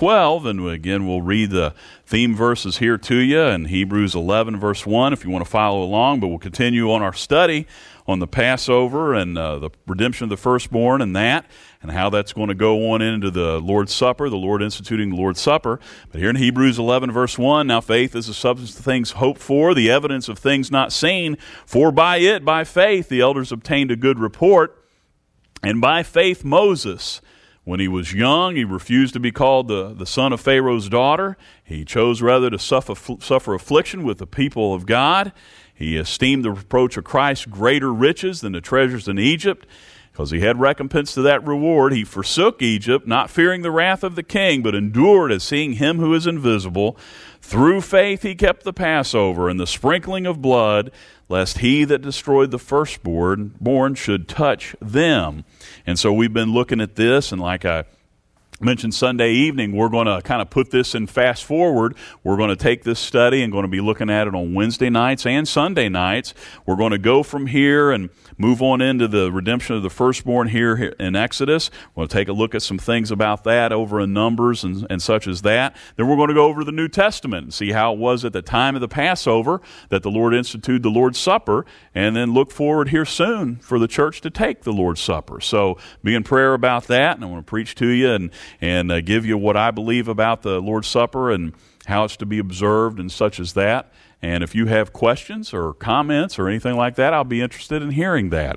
12, and again, we'll read the theme verses here to you in Hebrews 11, verse 1, if you want to follow along, but we'll continue on our study on the Passover and the redemption of the firstborn and how that's going to go on into the Lord's Supper, the Lord instituting the Lord's Supper. But here in Hebrews 11, verse 1, now faith is the substance of things hoped for, the evidence of things not seen, for by it, by faith, the elders obtained a good report. And by faith Moses, when he was young, he refused to be called the son of Pharaoh's daughter. He chose rather to suffer affliction with the people of God. He esteemed the reproach of Christ greater riches than the treasures in Egypt, because he had recompense to that reward. He forsook Egypt, not fearing the wrath of the king, but endured as seeing him who is invisible. Through faith he kept the Passover and the sprinkling of blood, lest he that destroyed the firstborn should touch them. And so we've been looking at this, and like I mentioned Sunday evening, we're going to kind of put this in fast forward. We're going to take this study and going to be looking at it on Wednesday nights and Sunday nights. We're going to go from here and move on into the redemption of the firstborn here in Exodus. We'll take a look at some things about that over in Numbers and such as that. Then we're going to go over the New Testament and see how it was at the time of the Passover that the Lord instituted the Lord's Supper, and then look forward here soon for the church to take the Lord's Supper. So be in prayer about that, and I want to preach to you and give you what I believe about the Lord's Supper and how it's to be observed and such as that. And if you have questions or comments or anything like that, I'll be interested in hearing that.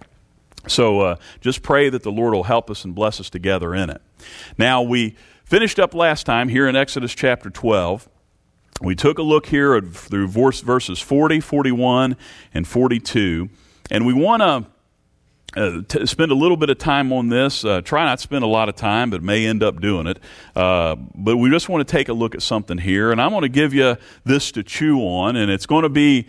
So just pray that the Lord will help us and bless us together in it. Now, we finished up last time here in Exodus chapter 12. We took a look here through verses 40, 41, and 42. And we want to spend a little bit of time on this. Try not to spend a lot of time, but may end up doing it. But we just want to take a look at something here, and I'm going to give you this to chew on, and it's going to be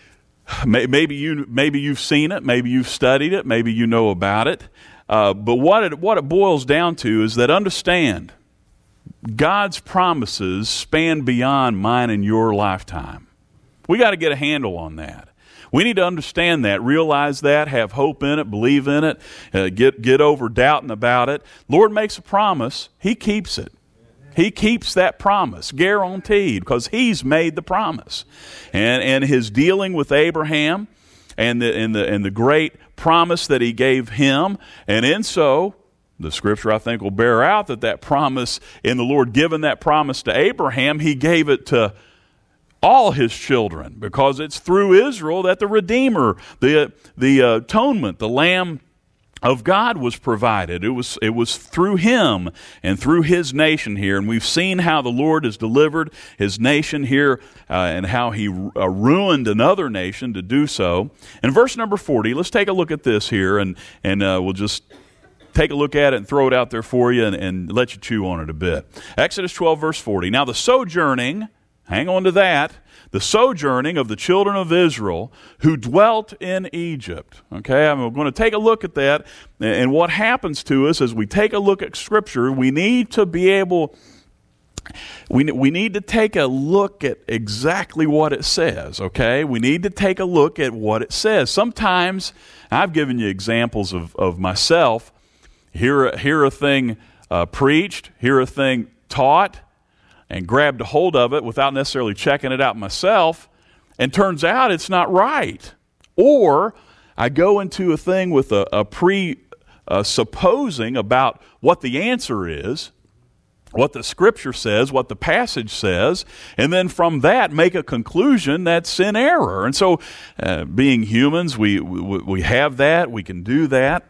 maybe you've seen it, maybe you've studied it, maybe you know about it. But what it boils down to is that understand God's promises span beyond mine and your lifetime. We got to get a handle on that. We need to understand that, realize that, have hope in it, believe in it, get over doubting about it. Lord makes a promise, He keeps it. He keeps that promise, guaranteed, because He's made the promise. And His dealing with Abraham and the great promise that He gave him, and in so, the Scripture I think will bear out that promise, in the Lord giving that promise to Abraham, He gave it to all His children, because it's through Israel that the Redeemer, the atonement, the Lamb of God was provided. It was through Him and through His nation here, and we've seen how the Lord has delivered His nation here and how He ruined another nation to do so. In verse number 40, let's take a look at this here, and we'll just take a look at it and throw it out there for you and let you chew on it a bit. Exodus 12, verse 40. Now the sojourning, hang on to that, the sojourning of the children of Israel who dwelt in Egypt. Okay, I'm going to take a look at that, and what happens to us as we take a look at Scripture, we need to be able, we need to take a look at exactly what it says, okay? We need to take a look at what it says. Sometimes, I've given you examples of myself, hear a thing preached, hear a thing taught, and grabbed a hold of it without necessarily checking it out myself, and turns out it's not right. Or I go into a thing with a presupposing about what the answer is, what the Scripture says, what the passage says, and then from that make a conclusion that's in error. And so, being humans, we have that, we can do that.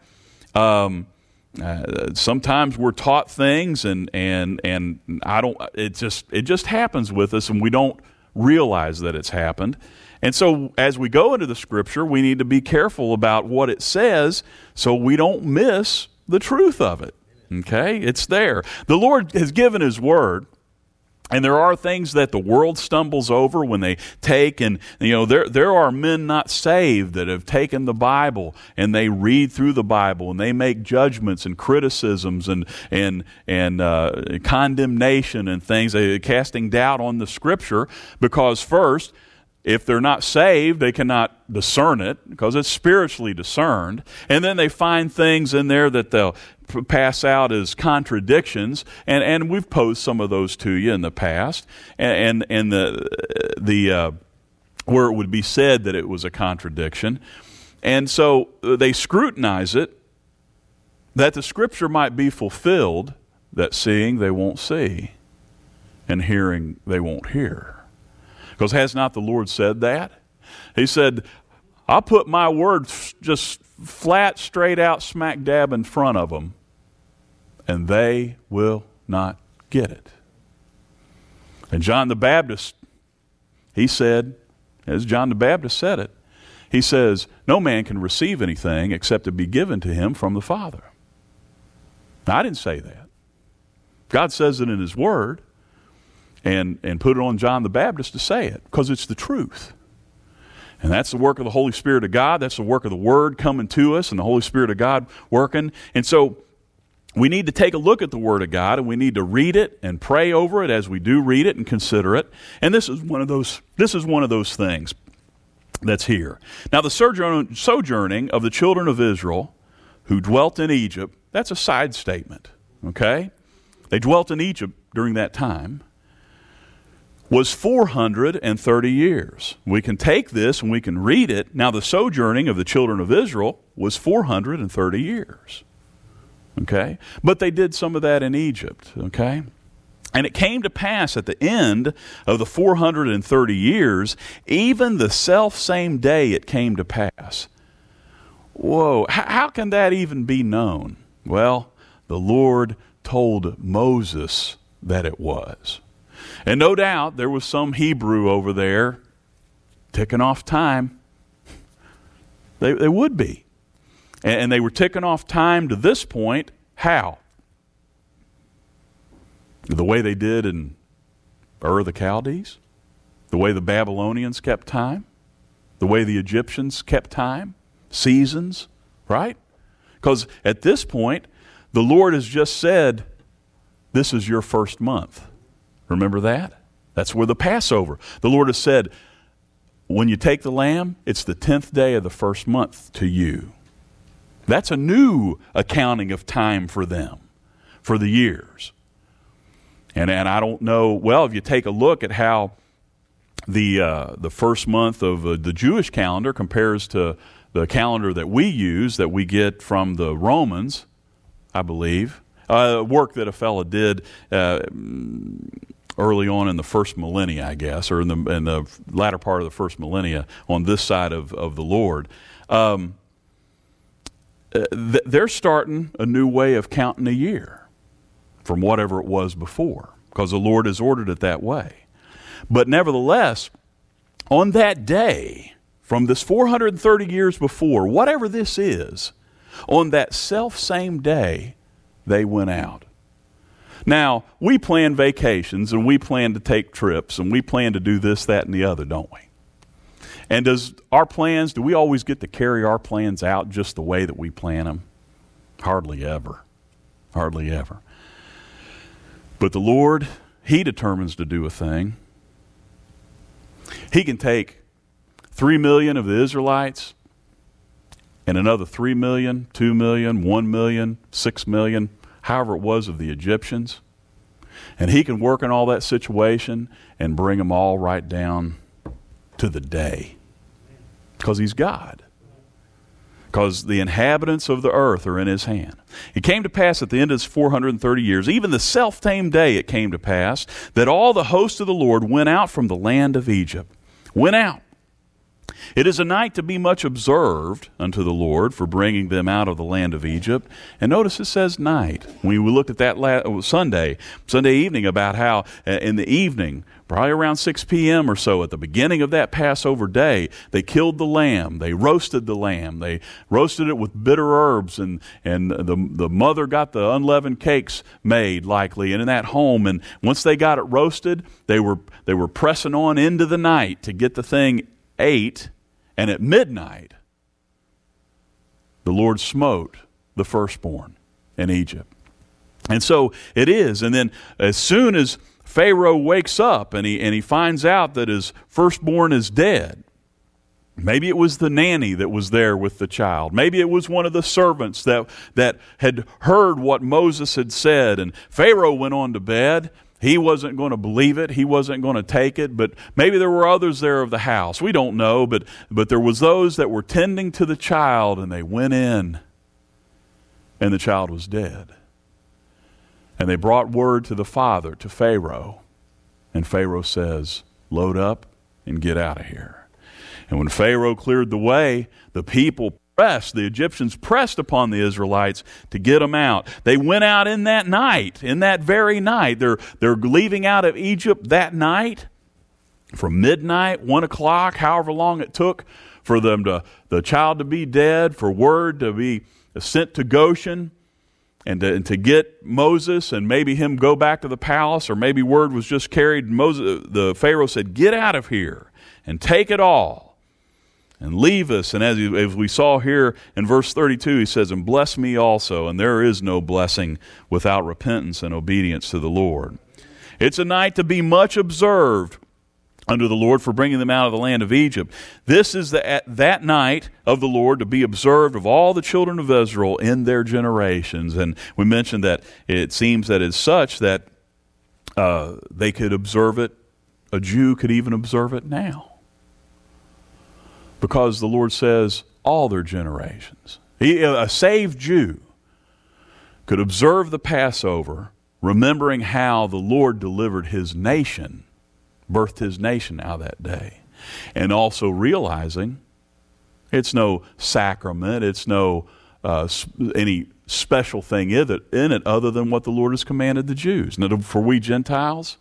Sometimes we're taught things and it just happens with us, and we don't realize that it's happened. And so as we go into the Scripture, we need to be careful about what it says so we don't miss the truth of it. Okay? It's there. The Lord has given His Word, and there are things that the world stumbles over when they take, and there are men not saved that have taken the Bible and they read through the Bible and they make judgments and criticisms and condemnation and things, casting doubt on the Scripture, because first, if they're not saved, they cannot discern it because it's spiritually discerned. And then they find things in there that they'll pass out as contradictions, and we've posed some of those to you in the past, and the where it would be said that it was a contradiction. And so they scrutinize it, that the Scripture might be fulfilled, that seeing they won't see, and hearing they won't hear. Because has not the Lord said that? He said, I'll put my word just flat, straight out, smack dab in front of them, and they will not get it. And John the Baptist, he said, as John the Baptist said it, he says, no man can receive anything except it be given to him from the Father. Now, I didn't say that. God says it in his word, and put it on John the Baptist to say it, because it's the truth. And that's the work of the Holy Spirit of God. That's the work of the Word coming to us and the Holy Spirit of God working. And so we need to take a look at the Word of God, and we need to read it and pray over it as we do read it and consider it. And this is one of those things that's here. Now, the sojourning of the children of Israel who dwelt in Egypt, that's a side statement, okay? They dwelt in Egypt during that time, was 430 years. We can take this and we can read it. Now, the sojourning of the children of Israel was 430 years. Okay? But they did some of that in Egypt. Okay? And it came to pass at the end of the 430 years, even the self-same day it came to pass. Whoa, how can that even be known? Well, the Lord told Moses that it was. And no doubt there was some Hebrew over there ticking off time. They would be. And they were ticking off time to this point. How? The way they did in Ur of the Chaldees? The way the Babylonians kept time? The way the Egyptians kept time? Seasons? Right? Because at this point, the Lord has just said, this is your first month. Remember that? That's where the Passover. The Lord has said, when you take the lamb, it's the 10th day of the first month to you. That's a new accounting of time for them, for the years. And I don't know, well, if you take a look at how the first month of the Jewish calendar compares to the calendar that we use, that we get from the Romans, I believe, work that a fellow did early on in the first millennia, I guess, or in the latter part of the first millennia on this side of the Lord. They're starting a new way of counting a year from whatever it was before, because the Lord has ordered it that way. But nevertheless, on that day, from this 430 years before, whatever this is, on that self-same day, they went out. Now, we plan vacations, and we plan to take trips, and we plan to do this, that, and the other, don't we? And do we always get to carry our plans out just the way that we plan them? Hardly ever. Hardly ever. But the Lord, He determines to do a thing. He can take 3 million of the Israelites and another 3 million, 2 million, 1 million, 6 million, however it was of the Egyptians. And He can work in all that situation and bring them all right down to the day. Because He's God. Because the inhabitants of the earth are in His hand. It came to pass at the end of His 430 years, even the self-same day it came to pass, that all the host of the Lord went out from the land of Egypt. Went out. It is a night to be much observed unto the Lord for bringing them out of the land of Egypt. And notice it says night. We looked at that Sunday evening about how in the evening, probably around 6 p.m. or so, at the beginning of that Passover day, they killed the lamb. They roasted the lamb. They roasted it with bitter herbs, and the mother got the unleavened cakes made, likely, and in that home. And once they got it roasted, they were pressing on into the night to get the thing ate, and at midnight the Lord smote the firstborn in Egypt. And so it is. And then as soon as Pharaoh wakes up and he finds out that his firstborn is dead, Maybe it was the nanny that was there with the child. Maybe it was one of the servants that had heard what Moses had said. And Pharaoh went on to bed. He wasn't going to believe it. He wasn't going to take it. But maybe there were others there of the house. We don't know. But there was those that were tending to the child, and they went in, and the child was dead. And they brought word to the father, to Pharaoh. And Pharaoh says, load up and get out of here. And when Pharaoh cleared the way, the people pressed, the Egyptians pressed upon the Israelites to get them out. They went out in that night, in that very night. They're leaving out of Egypt that night from midnight, 1 o'clock, however long it took for the child to be dead, for word to be sent to Goshen, and to get Moses and maybe him go back to the palace, or maybe word was just carried. The Pharaoh said, get out of here and take it all. And leave us. And as we saw here in verse 32, he says, and bless me also. And there is no blessing without repentance and obedience to the Lord. It's a night to be much observed under the Lord for bringing them out of the land of Egypt. This is that night of the Lord to be observed of all the children of Israel in their generations. And we mentioned that it seems that it's such that they could observe it. A Jew could even observe it now, because the Lord says all their generations. A saved Jew could observe the Passover, remembering how the Lord delivered his nation, birthed his nation out that day, and also realizing it's no sacrament, it's no any special thing in it other than what the Lord has commanded the Jews. Now, for we Gentiles,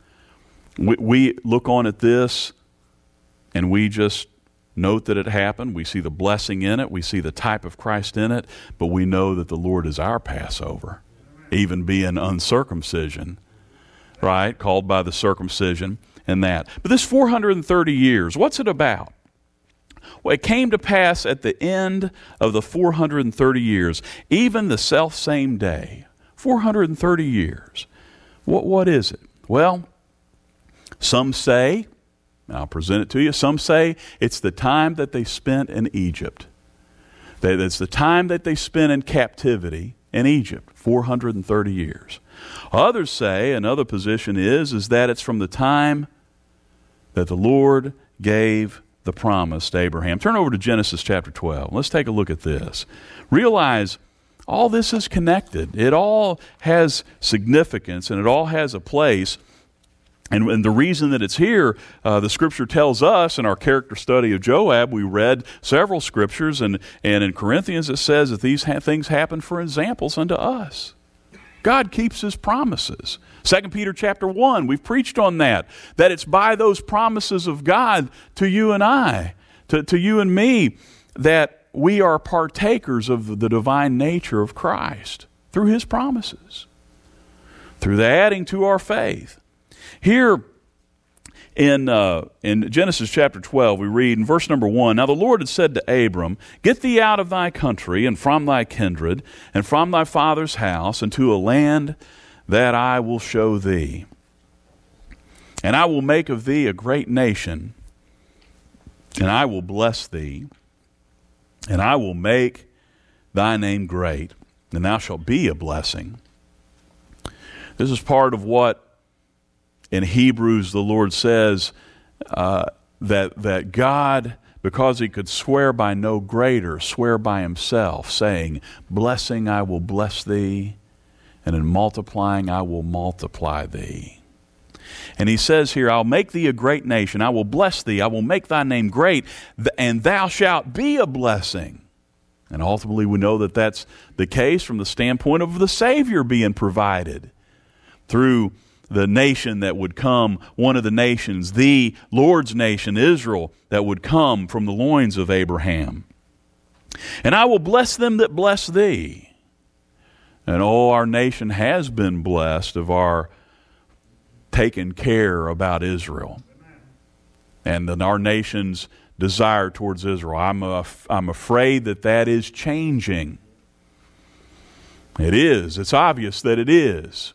we look on at this and we just note that it happened. We see the blessing in it. We see the type of Christ in it. But we know that the Lord is our Passover, even being uncircumcision, right? Called by the circumcision and that. But this 430 years, what's it about? Well, it came to pass at the end of the 430 years, even the selfsame day. 430 years. What is it? Well, some say, I'll present it to you. Some say it's the time that they spent in Egypt. It's the time that they spent in captivity in Egypt, 430 years. Others say, another position is that it's from the time that the Lord gave the promise to Abraham. Turn over to Genesis chapter 12. Let's take a look at this. Realize all this is connected. It all has significance, and it all has a place. And the reason that it's here, the Scripture tells us in our character study of Joab, we read several Scriptures, and in Corinthians it says that these things happen for examples unto us. God keeps His promises. 2 Peter chapter 1, we've preached on that it's by those promises of God to you and I, to you and me, that we are partakers of the divine nature of Christ through His promises, through the adding to our faith. Here in Genesis chapter 12, we read in verse number 1, Now the Lord had said to Abram, Get thee out of thy country, and from thy kindred, and from thy father's house, into a land that I will show thee. And I will make of thee a great nation, and I will bless thee, and I will make thy name great, and thou shalt be a blessing. This is part of what in Hebrews, the Lord says that God, because He could swear by no greater, swear by Himself, saying, Blessing I will bless thee, and in multiplying I will multiply thee. And He says here, I'll make thee a great nation, I will bless thee, I will make thy name great, and thou shalt be a blessing. And ultimately we know that that's the case from the standpoint of the Savior being provided through the nation that would come, one of the nations, the Lord's nation, Israel, that would come from the loins of Abraham. And I will bless them that bless thee. And our nation has been blessed of our taking care about Israel. And then our nation's desire towards Israel. I'm afraid that is changing. It is. It's obvious that it is.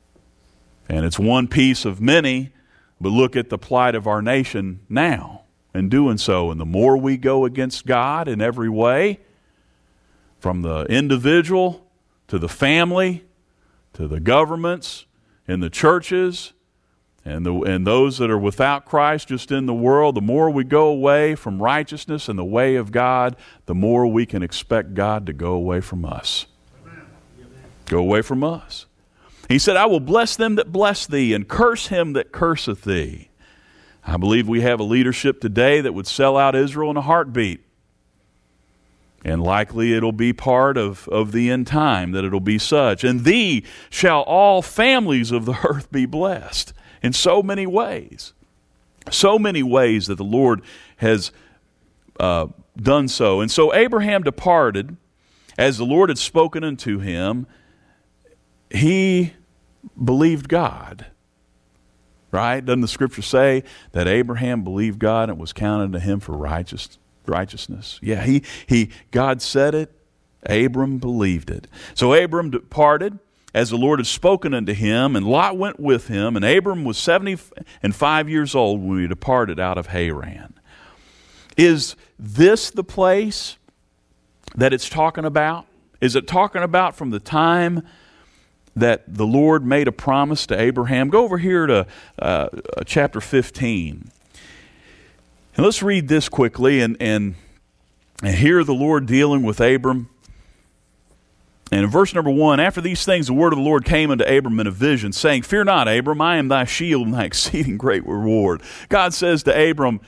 And it's one piece of many, but look at the plight of our nation now in doing so. And the more we go against God in every way, from the individual to the family to the governments and the churches and those that are without Christ just in the world, the more we go away from righteousness and the way of God, the more we can expect God to go away from us. Amen. Go away from us. He said, I will bless them that bless thee and curse him that curseth thee. I believe we have a leadership today that would sell out Israel in a heartbeat. And likely it'll be part of the end time that it'll be such. And thee shall all families of the earth be blessed. In so many ways. So many ways that the Lord has done so. And so Abraham departed, as the Lord had spoken unto him. He believed God. Right? Doesn't the scripture say that Abraham believed God and it was counted to him for righteousness? Yeah, God said it. Abram believed it. So Abram departed, as the Lord had spoken unto him, and Lot went with him, and Abram was 75 years old when he departed out of Haran. Is this the place that it's talking about? Is it talking about from the time that the Lord made a promise to Abraham? Go over here to chapter 15. And let's read this quickly and hear the Lord dealing with Abram. And in verse number 1, after these things the word of the Lord came unto Abram in a vision, saying, Fear not, Abram, I am thy shield and thy exceeding great reward. God says to Abram,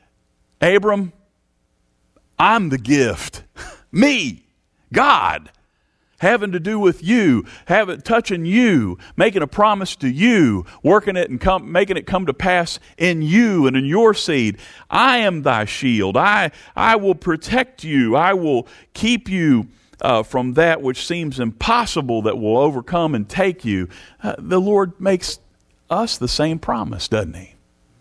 I'm the gift. Me, God, having to do with you, touching you, making a promise to you, working it and making it come to pass in you and in your seed. I am thy shield. I will protect you. I will keep you from that which seems impossible that will overcome and take you. The Lord makes us the same promise, doesn't he?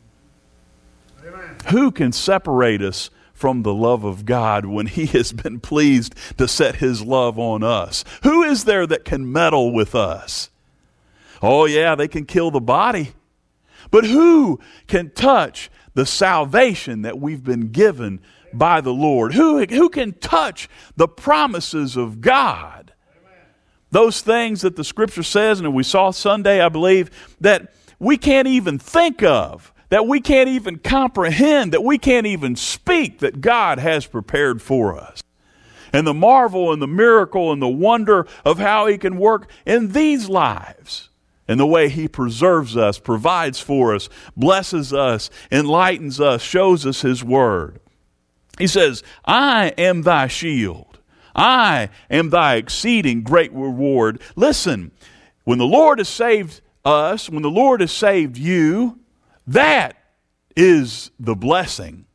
Amen. Who can separate us from the love of God when he has been pleased to set his love on us? Who is there that can meddle with us? Oh yeah, they can kill the body. But who can touch the salvation that we've been given by the Lord? Who can touch the promises of God? Amen. Those things that the scripture says, and we saw Sunday, I believe, that we can't even think of, that we can't even comprehend, that we can't even speak, that God has prepared for us. And the marvel and the miracle and the wonder of how he can work in these lives, and the way he preserves us, provides for us, blesses us, enlightens us, shows us his word. He says, I am thy shield. I am thy exceeding great reward. Listen, when the Lord has saved us, when the Lord has saved you, that is the blessing.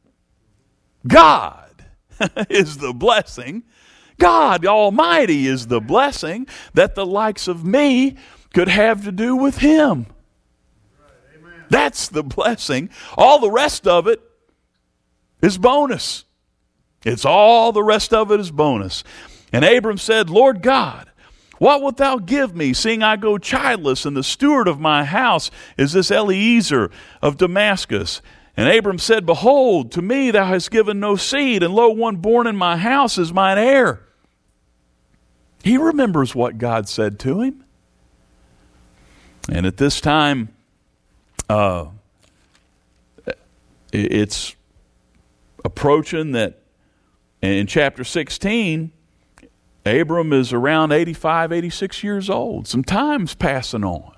God is the blessing. God Almighty is the blessing that the likes of me could have to do with him. Amen. That's the blessing. All the rest of it is bonus. It's all the rest of it is bonus. And Abram said, Lord God, what wilt thou give me, seeing I go childless, and the steward of my house is this Eliezer of Damascus? And Abram said, Behold, to me thou hast given no seed, and lo, one born in my house is mine heir. He remembers what God said to him. And at this time, it's approaching that in chapter 16, Abram is around 85, 86 years old. Some time's passing on.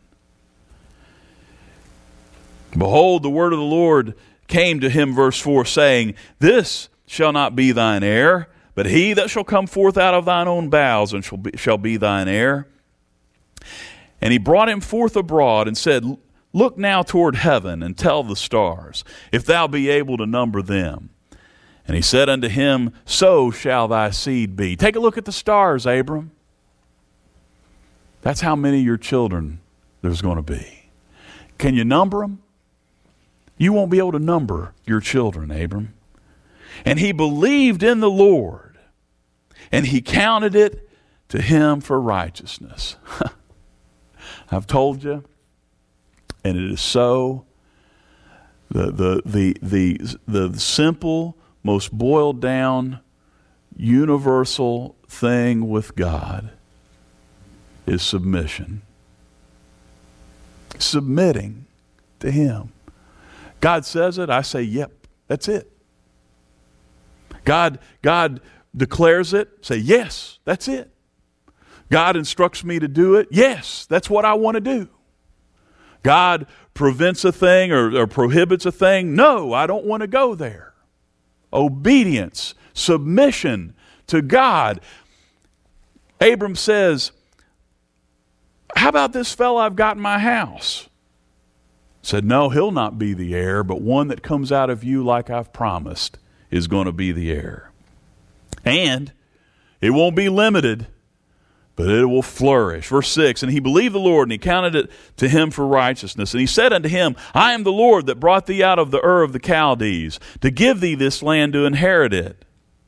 Behold, the word of the Lord came to him, verse 4, saying, This shall not be thine heir, but he that shall come forth out of thine own bowels and shall be thine heir. And he brought him forth abroad and said, Look now toward heaven and tell the stars, if thou be able to number them. And he said unto him, So shall thy seed be. Take a look at the stars, Abram. That's how many of your children there's going to be. Can you number them? You won't be able to number your children, Abram. And he believed in the Lord, and he counted it to him for righteousness. I've told you, and it is so, The simple, most boiled down, universal thing with God is submission. Submitting to Him. God says it, I say, yep, that's it. God declares it, say, yes, that's it. God instructs me to do it, yes, that's what I want to do. God prevents a thing or prohibits a thing, no, I don't want to go there. Obedience, submission to God. Abram says, how about this fellow I've got in my house? Said, no, he'll not be the heir, but one that comes out of you like I've promised is going to be the heir. And it won't be limited, but it will flourish. Verse 6, and he believed the Lord, and he counted it to him for righteousness. And he said unto him, I am the Lord that brought thee out of the Ur of the Chaldees, to give thee this land to inherit it.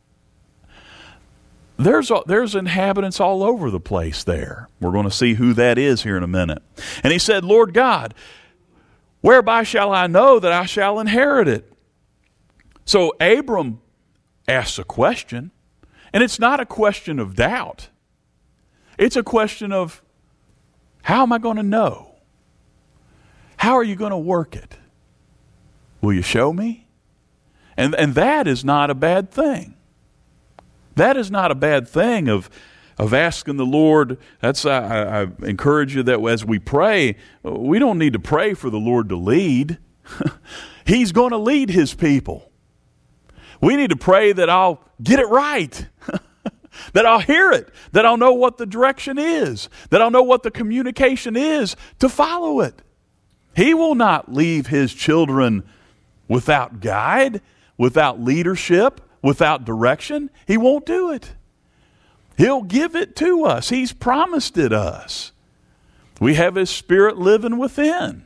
There's inhabitants all over the place there. We're going to see who that is here in a minute. And he said, Lord God, whereby shall I know that I shall inherit it? So Abram asks a question, and it's not a question of doubt. It's a question of, how am I going to know? How are you going to work it? Will you show me? And that is not a bad thing. That is not a bad thing of asking the Lord. That's I encourage you that as we pray, we don't need to pray for the Lord to lead. He's going to lead His people. We need to pray that I'll get it right, that I'll hear it, that I'll know what the direction is, that I'll know what the communication is to follow it. He will not leave His children without guide, without leadership, without direction. He won't do it. He'll give it to us. He's promised it us. We have His Spirit living within.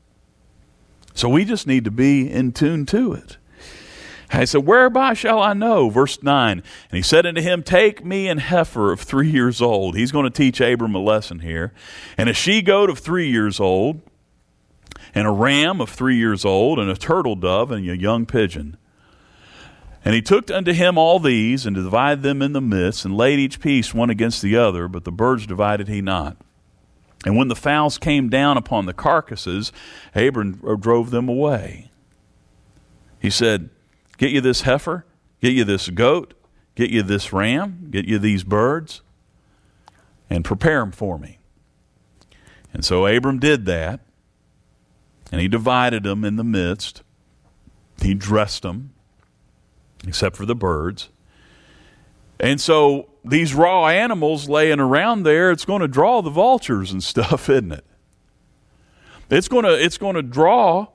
So we just need to be in tune to it. I said, whereby shall I know? Verse 9. And he said unto him, take me an heifer of 3 years old. He's going to teach Abram a lesson here. And a she-goat of 3 years old, and a ram of 3 years old, and a turtle dove, and a young pigeon. And he took unto him all these, and divided them in the midst, and laid each piece one against the other, but the birds divided he not. And when the fowls came down upon the carcasses, Abram drove them away. He said, get you this heifer, get you this goat, get you this ram, get you these birds, and prepare them for me. And so Abram did that, and he divided them in the midst. He dressed them, except for the birds. And so these raw animals laying around there, it's going to draw the vultures and stuff, isn't it? It's going to draw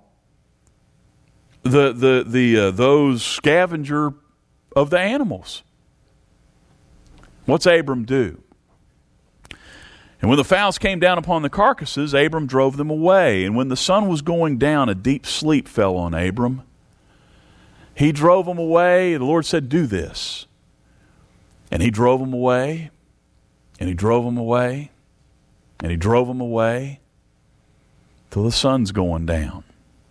those scavenger of the animals. What's Abram do? And when the fowls came down upon the carcasses, Abram drove them away. And when the sun was going down, a deep sleep fell on Abram. He drove them away. The Lord said, do this. And he drove them away, and he drove them away, and he drove them away till the sun's going down.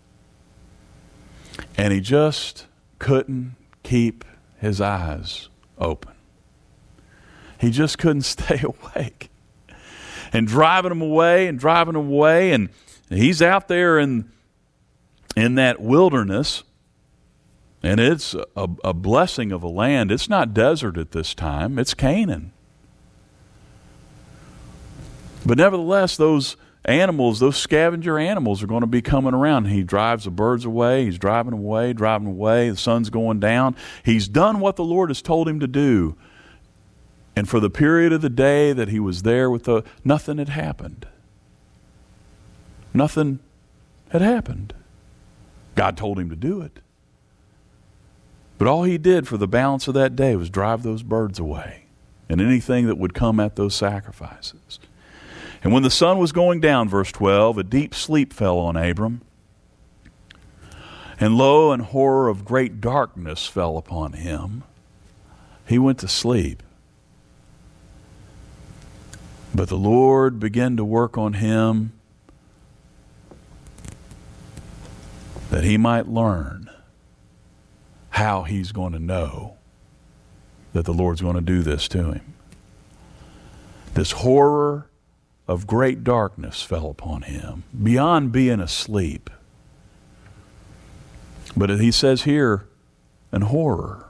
And he just couldn't keep his eyes open. He just couldn't stay awake. And driving them away, and he's out there in that wilderness. And it's a blessing of a land. It's not desert at this time. It's Canaan. But nevertheless, those animals, those scavenger animals are going to be coming around. He drives the birds away. He's driving them away. The sun's going down. He's done what the Lord has told him to do. And for the period of the day that he was there nothing had happened. Nothing had happened. God told him to do it. But all he did for the balance of that day was drive those birds away and anything that would come at those sacrifices. And when the sun was going down, verse 12, a deep sleep fell on Abram. And lo, an horror of great darkness fell upon him. He went to sleep. But the Lord began to work on him that he might learn how he's going to know that the Lord's going to do this to him. This horror of great darkness fell upon him, beyond being asleep. But he says here, an horror.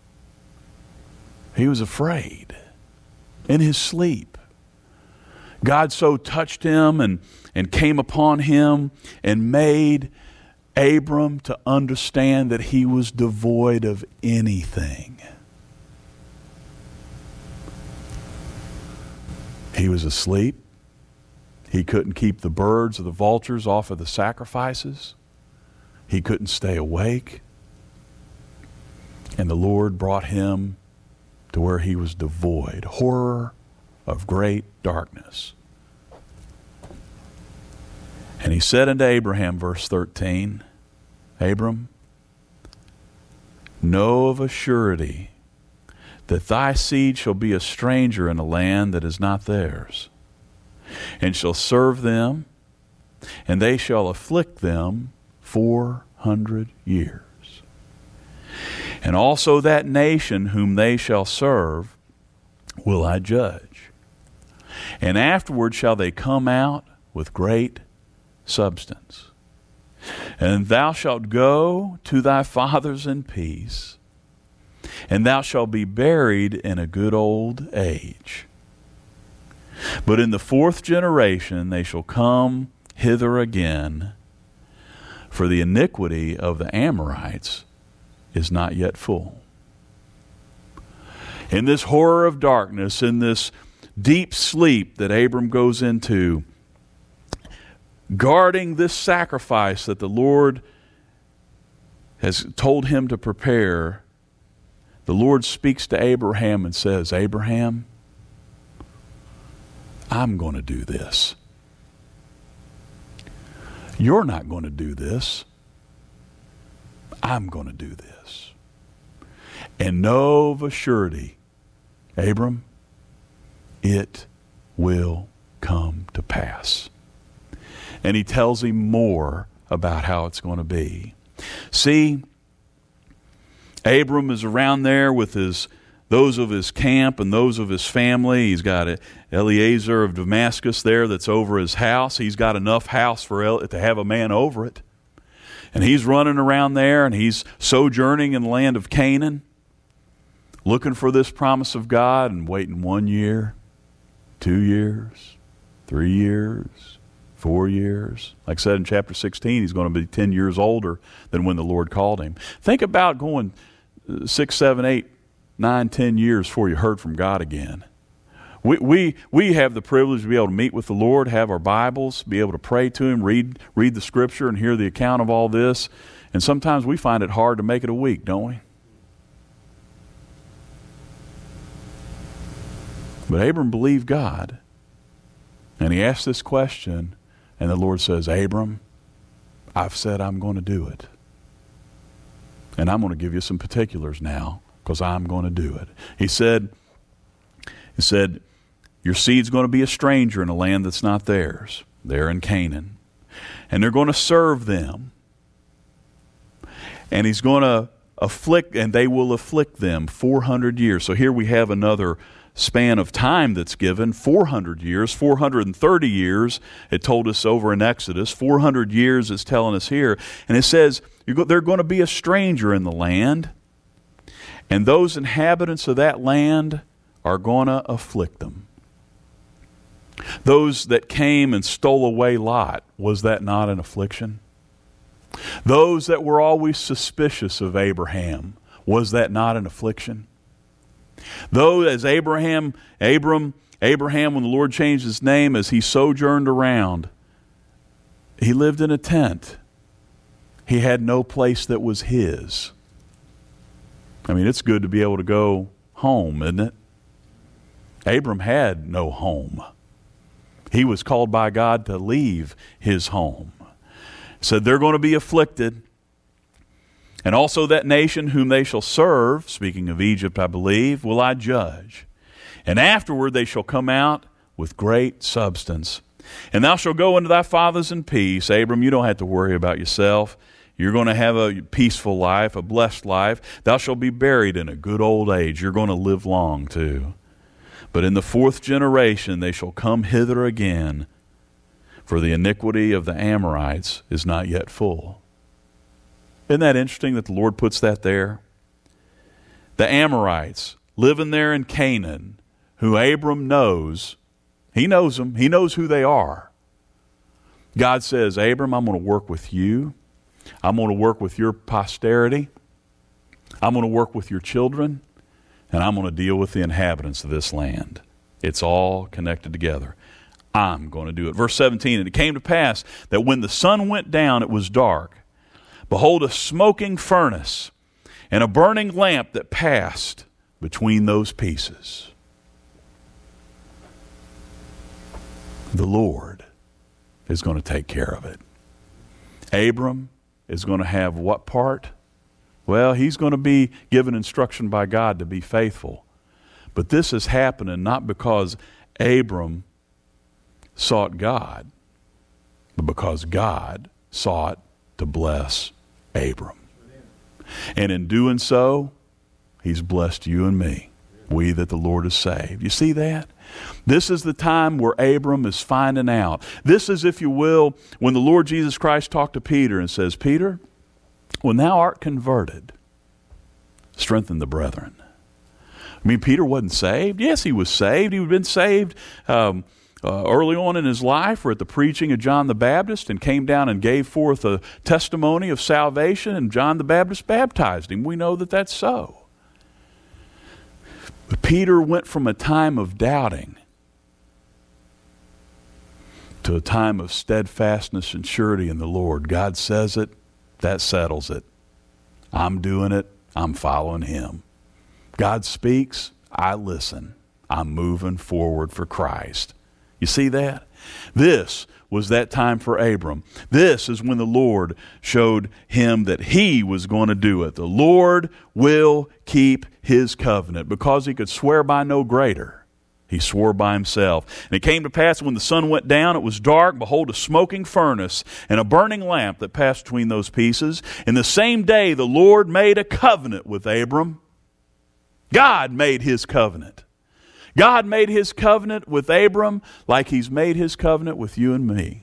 He was afraid in his sleep. God so touched him and came upon him and made Abram to understand that he was devoid of anything. He was asleep. He couldn't keep the birds or the vultures off of the sacrifices. He couldn't stay awake. And the Lord brought him to where he was devoid, horror of great darkness. And he said unto Abraham, verse 13, Abram, know of a surety that thy seed shall be a stranger in a land that is not theirs, and shall serve them, and they shall afflict them 400 years. And also that nation whom they shall serve will I judge. And afterward shall they come out with great substance. And thou shalt go to thy fathers in peace, and thou shalt be buried in a good old age. But in the fourth generation they shall come hither again, for the iniquity of the Amorites is not yet full. In this horror of darkness, in this deep sleep that Abram goes into, guarding this sacrifice that the Lord has told him to prepare, the Lord speaks to Abraham and says, Abraham, I'm going to do this. You're not going to do this. I'm going to do this. And know of a surety, Abram, it will come to pass. And he tells him more about how it's going to be. See, Abram is around there with those of his camp and those of his family. He's got Eliezer of Damascus there that's over his house. He's got enough house to have a man over it. And he's running around there, and he's sojourning in the land of Canaan, looking for this promise of God and waiting 1 year, 2 years, 3 years, 4 years. Like I said in chapter 16, he's going to be 10 years older than when the Lord called him. Think about going 6, 7, 8, 9, 10 years before you heard from God again. We have the privilege to be able to meet with the Lord, have our Bibles, be able to pray to Him, read the Scripture and hear the account of all this. And sometimes we find it hard to make it a week, don't we? But Abram believed God. And he asked this question, and the Lord says, Abram, I've said I'm going to do it. And I'm going to give you some particulars now, because I'm going to do it. He said, your seed's going to be a stranger in a land that's not theirs. They're in Canaan. And they're going to serve them. And he's going to afflict, and they will afflict them 400 years. So here we have another span of time that's given, 400 years, 430 years, it told us over in Exodus. 400 years is telling us here. And it says, they're going to be a stranger in the land, and those inhabitants of that land are going to afflict them. Those that came and stole away Lot, was that not an affliction? Those that were always suspicious of Abraham, was that not an affliction? Though as Abraham, when the Lord changed his name, as he sojourned around, he lived in a tent. He had no place that was his. I mean, it's good to be able to go home, isn't it? Abram had no home. He was called by God to leave his home. Said they're going to be afflicted. And also that nation whom they shall serve, speaking of Egypt, I believe, will I judge. And afterward they shall come out with great substance. And thou shalt go unto thy fathers in peace. Abram, you don't have to worry about yourself. You're going to have a peaceful life, a blessed life. Thou shalt be buried in a good old age. You're going to live long too. But in the fourth generation they shall come hither again, for the iniquity of the Amorites is not yet full. Isn't that interesting that the Lord puts that there? The Amorites living there in Canaan, who Abram knows. He knows them. He knows who they are. God says, Abram, I'm going to work with you. I'm going to work with your posterity. I'm going to work with your children. And I'm going to deal with the inhabitants of this land. It's all connected together. I'm going to do it. Verse 17, and it came to pass that when the sun went down, it was dark. Behold, a smoking furnace and a burning lamp that passed between those pieces. The Lord is going to take care of it. Abram is going to have what part? Well, he's going to be given instruction by God to be faithful. But this is happening not because Abram sought God, but because God sought to bless Abram. And in doing so, he's blessed you and me, we that the Lord has saved. You see that? This is the time where Abram is finding out. This is, if you will, when the Lord Jesus Christ talked to Peter and says, Peter, when thou art converted, strengthen the brethren. I mean, Peter wasn't saved. Yes, he was saved. He had been saved early on in his life, or at the preaching of John the Baptist, and came down and gave forth a testimony of salvation, and John the Baptist baptized him. We know that that's so. But Peter went from a time of doubting to a time of steadfastness and surety in the Lord. God says it, that settles it. I'm doing it, I'm following him. God speaks, I listen. I'm moving forward for Christ. You see that? This was that time for Abram. This is when the Lord showed him that he was going to do it. The Lord will keep his covenant, because he could swear by no greater. He swore by himself. And it came to pass when the sun went down, it was dark, behold, a smoking furnace and a burning lamp that passed between those pieces. In the same day the Lord made a covenant with Abram. God made his covenant. God made his covenant with Abram like he's made his covenant with you and me.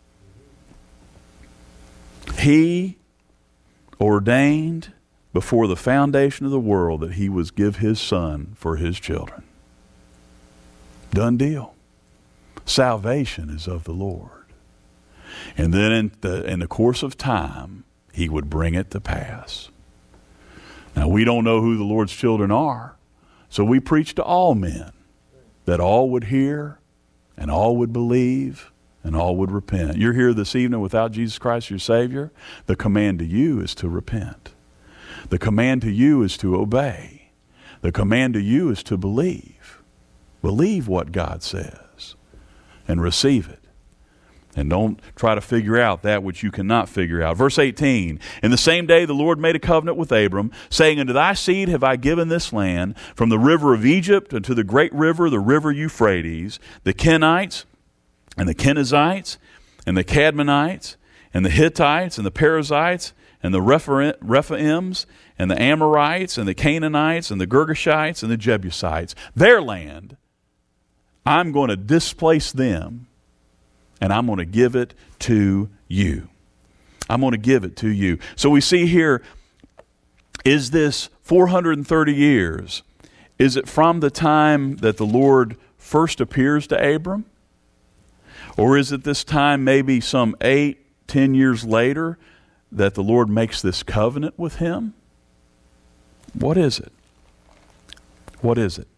He ordained before the foundation of the world that he would give his son for his children. Done deal. Salvation is of the Lord. And then in the course of time, he would bring it to pass. Now, we don't know who the Lord's children are, so we preach to all men, that all would hear and all would believe and all would repent. You're here this evening without Jesus Christ, your Savior. The command to you is to repent. The command to you is to obey. The command to you is to believe. Believe what God says and receive it. And don't try to figure out that which you cannot figure out. Verse 18, in the same day the Lord made a covenant with Abram, saying, unto thy seed have I given this land, from the river of Egypt unto the great river, the river Euphrates, the Kenites and the Kenizzites and the Cadmonites and the Hittites and the Perizzites and the Rephaims and the Amorites and the Canaanites and the Girgashites and the Jebusites. Their land, I'm going to displace them, and I'm going to give it to you. I'm going to give it to you. So we see here, is this 430 years? Is it from the time that the Lord first appears to Abram? Or is it this time maybe some 8-10 years later that the Lord makes this covenant with him? What is it? What is it?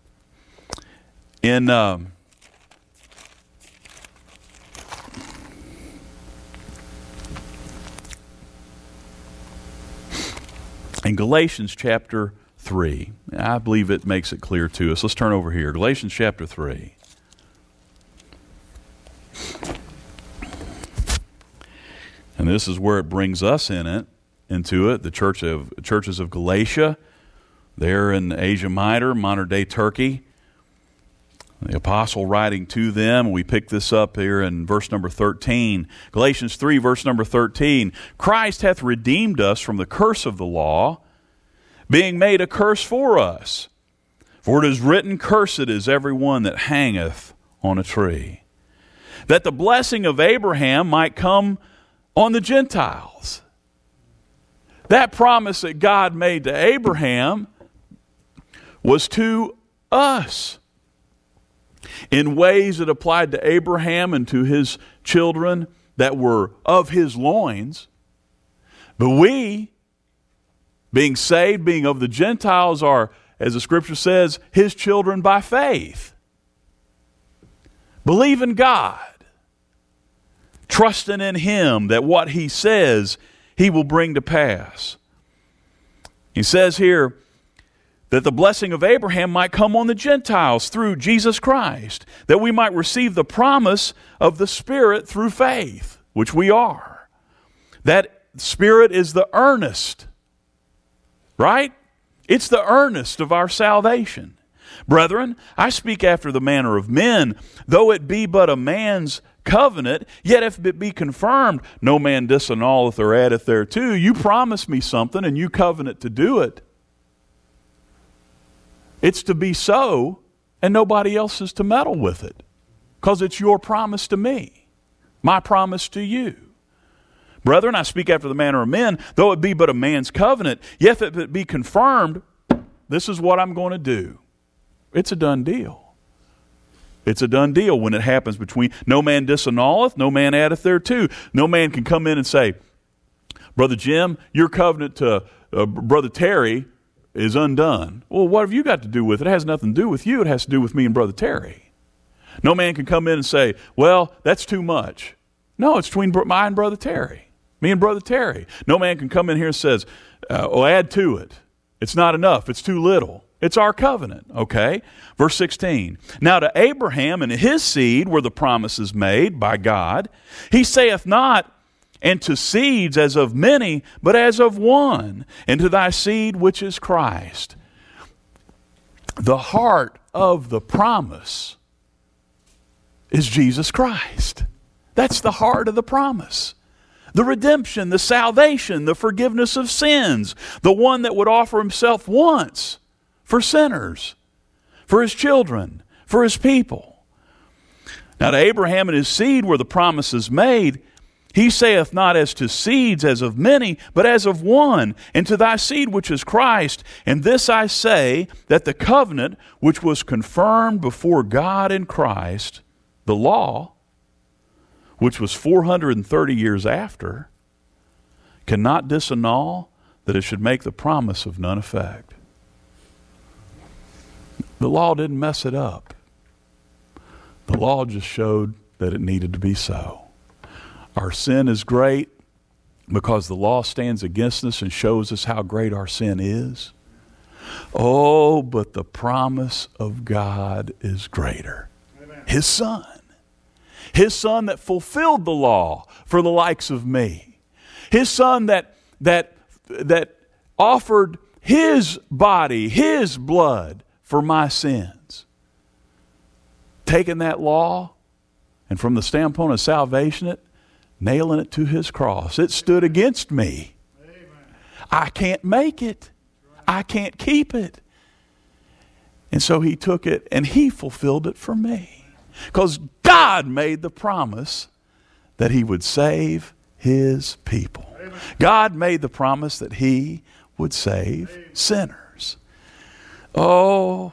In Galatians chapter 3, I believe it makes it clear to us. Let's turn over here. Galatians chapter 3. And this is where it brings us into it, the churches of Galatia. There in Asia Minor, modern-day Turkey. The apostle writing to them, we pick this up here in verse number 13. Galatians 3, verse number 13. Christ hath redeemed us from the curse of the law, being made a curse for us. For it is written, Cursed is every one that hangeth on a tree. That the blessing of Abraham might come on the Gentiles. That promise that God made to Abraham was to us. In ways that applied to Abraham and to his children that were of his loins. But we, being saved, being of the Gentiles, are, as the Scripture says, his children by faith. Believe in God. Trusting in him that what he says, he will bring to pass. He says here, that the blessing of Abraham might come on the Gentiles through Jesus Christ, that we might receive the promise of the Spirit through faith, which we are. That Spirit is the earnest, right? It's the earnest of our salvation. Brethren, I speak after the manner of men, though it be but a man's covenant, yet if it be confirmed, no man disannulleth or addeth thereto. You promise me something and you covenant to do it. It's to be so, and nobody else is to meddle with it, because it's your promise to me, my promise to you. Brethren, I speak after the manner of men, though it be but a man's covenant, yet if it be confirmed, this is what I'm going to do. It's a done deal. It's a done deal when it happens between no man disannulleth, no man addeth thereto. No man can come in and say, Brother Jim, your covenant to Brother Terry is undone. Well, what have you got to do with it? It has nothing to do with you. It has to do with me and Brother Terry. No man can come in and say, well, that's too much. No, it's between my and Brother Terry. Me and Brother Terry. No man can come in here and says, add to it. It's not enough. It's too little. It's our covenant, okay? Verse 16. Now to Abraham and his seed were the promises made by God. He saith not, and to seeds as of many, but as of one, and to thy seed which is Christ. The heart of the promise is Jesus Christ. That's the heart of the promise. The redemption, the salvation, the forgiveness of sins. The one that would offer himself once for sinners, for his children, for his people. Now to Abraham and his seed were the promises made. He saith not as to seeds as of many, but as of one, and to thy seed which is Christ. And this I say, that the covenant which was confirmed before God in Christ, the law, which was 430 years after, cannot disannul that it should make the promise of none effect. The law didn't mess it up. The law just showed that it needed to be so. Our sin is great because the law stands against us and shows us how great our sin is. Oh, but the promise of God is greater. Amen. His Son. His Son that fulfilled the law for the likes of me. His Son that offered His body, His blood for my sins. Taking that law and from the standpoint of salvation, nailing it to His cross. It stood against me. Amen. I can't make it. I can't keep it. And so He took it and He fulfilled it for me. Because God made the promise that He would save His people. Amen. God made the promise that He would save Amen. Sinners. Oh,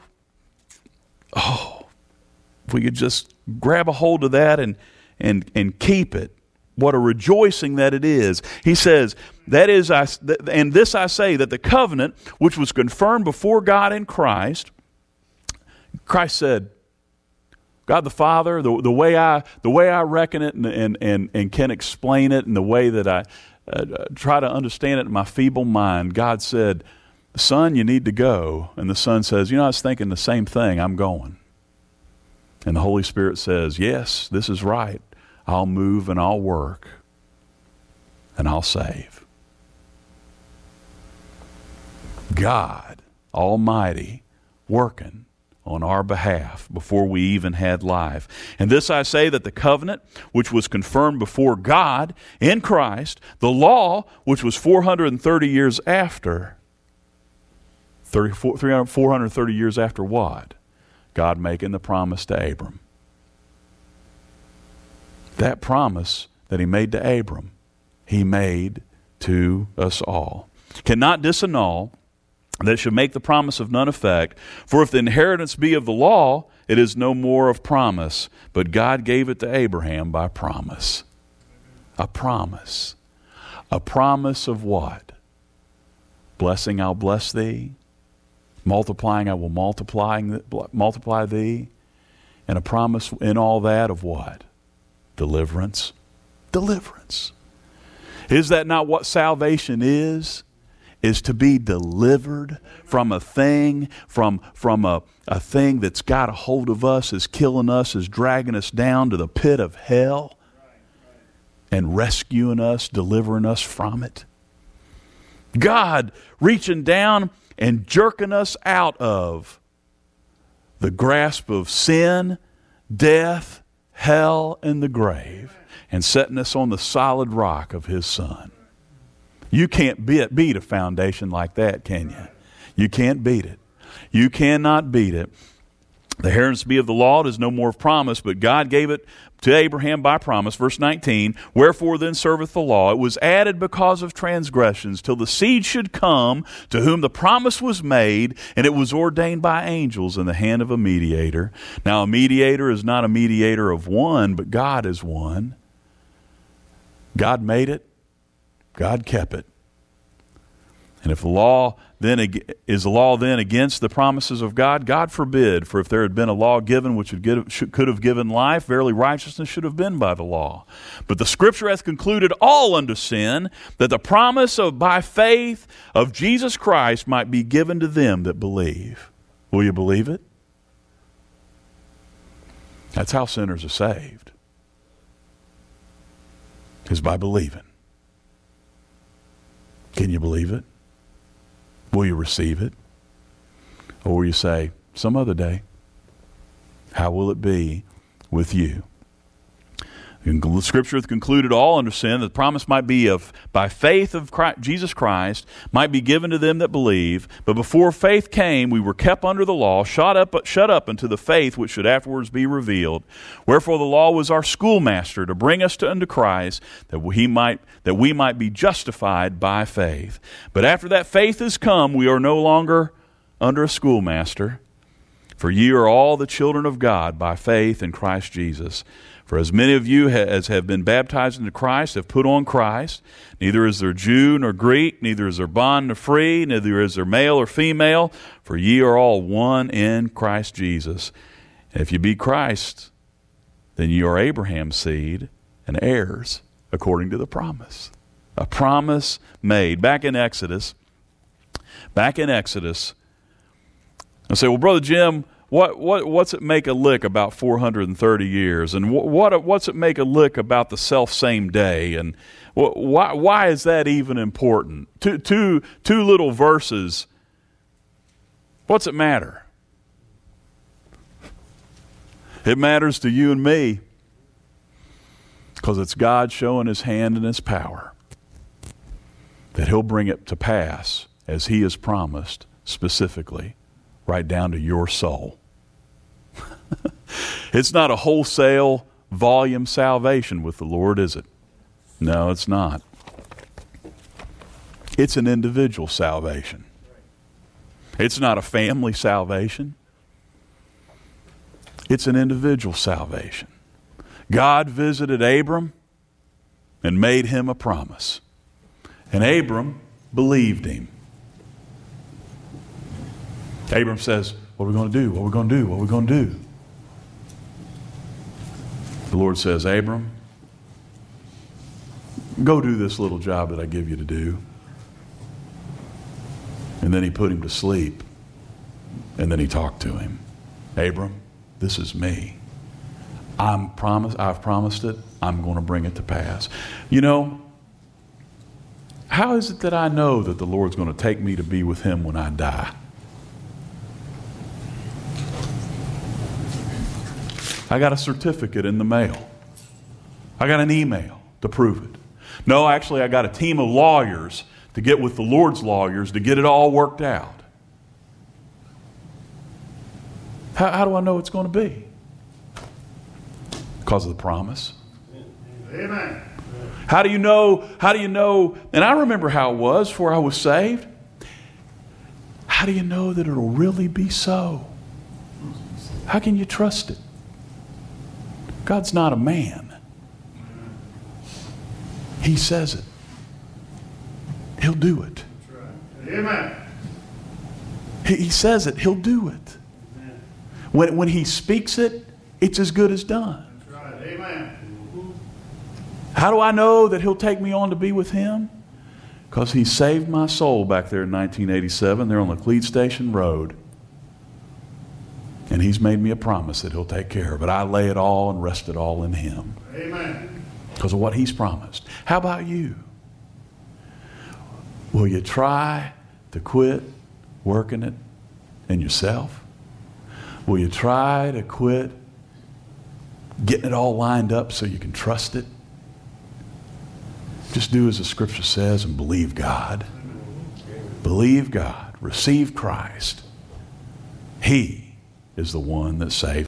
if we could just grab a hold of that and keep it. What a rejoicing that it is. He says, and this I say, that the covenant which was confirmed before God in Christ, Christ said, God the Father, the way I reckon it and can explain it, and the way that I try to understand it in my feeble mind, God said, Son, you need to go. And the Son says, I was thinking the same thing, I'm going. And the Holy Spirit says, yes, this is right. I'll move and I'll work and I'll save. God Almighty working on our behalf before we even had life. And this I say, that the covenant which was confirmed before God in Christ, the law which was 430 years after, 430 years after what? God making the promise to Abram. That promise that he made to Abram, he made to us all. Cannot disannul, that should make the promise of none effect. For if the inheritance be of the law, it is no more of promise, but God gave it to Abraham by promise. A promise. A promise of what? Blessing, I'll bless thee. Multiplying, I will multiply thee. And a promise in all that of what? Deliverance. Deliverance. Is that not what salvation is? Is to be delivered from a thing, from a thing that's got a hold of us, is killing us, is dragging us down to the pit of hell, and rescuing us, delivering us from it. God reaching down and jerking us out of the grasp of sin, death, hell, and the grave, and setting us on the solid rock of His Son. You can't beat a foundation like that, can you? You can't beat it. You cannot beat it. The inheritance be of the law is no more of promise, but God gave it to Abraham by promise. Verse 19, wherefore then serveth the law? It was added because of transgressions, till the seed should come, to whom the promise was made, and it was ordained by angels in the hand of a mediator. Now a mediator is not a mediator of one, but God is one. God made it. God kept it. And if the law then is the law then against the promises of God? God forbid. For if there had been a law given which could have given life, verily righteousness should have been by the law. But the Scripture hath concluded all unto sin, that the promise of by faith of Jesus Christ might be given to them that believe. Will you believe it? That's how sinners are saved. Is by believing. Can you believe it? Will you receive it? Or will you say, some other day? How will it be with you? The Scripture hath concluded all under sin, that the promise might be of by faith of Christ, Jesus Christ, might be given to them that believe. But before faith came, we were kept under the law, shut up unto the faith which should afterwards be revealed. Wherefore the law was our schoolmaster to bring us unto Christ, that we might be justified by faith. But after that faith is come, we are no longer under a schoolmaster. For ye are all the children of God by faith in Christ Jesus. For as many of you as have been baptized into Christ have put on Christ. Neither is there Jew nor Greek, neither is there bond nor free, neither is there male or female, for ye are all one in Christ Jesus. And if you be Christ, then you are Abraham's seed and heirs according to the promise. A promise made. Back in Exodus, I say, well, Brother Jim, what's it make a lick about 430 years? And what's it make a lick about the self-same day? And why is that even important? Two little verses. What's it matter? It matters to you and me because it's God showing His hand and His power that He'll bring it to pass as He has promised specifically, right down to your soul. It's not a wholesale volume salvation with the Lord, is it? No, it's not. It's an individual salvation. It's not a family salvation. It's an individual salvation. God visited Abram and made him a promise. And Abram believed Him. Abram says, what are we going to do? What are we going to do? What are we going to do? The Lord says, Abram, go do this little job that I give you to do. And then He put him to sleep. And then He talked to him. Abram, this is me. I've promised it. I'm going to bring it to pass. You know, how is it that I know that the Lord's going to take me to be with Him when I die? I got a certificate in the mail. I got an email to prove it. No, actually, I got a team of lawyers to get with the Lord's lawyers to get it all worked out. How do I know it's going to be? Because of the promise. Amen. How do you know? And I remember how it was before I was saved. How do you know that it'll really be so? How can you trust it? God's not a man. He says it. He'll do it. Amen. He says it. He'll do it. When he speaks it, it's as good as done. Amen. How do I know that he'll take me on to be with him? Because he saved my soul back there in 1987, there on the Cleat Station Road. And he's made me a promise that he'll take care of it. I lay it all and rest it all in him. Amen. Because of what he's promised. How about you? Will you try to quit working it in yourself? Will you try to quit getting it all lined up so you can trust it? Just do as the scripture says and believe God. Believe God. Receive Christ. He is the one that saves.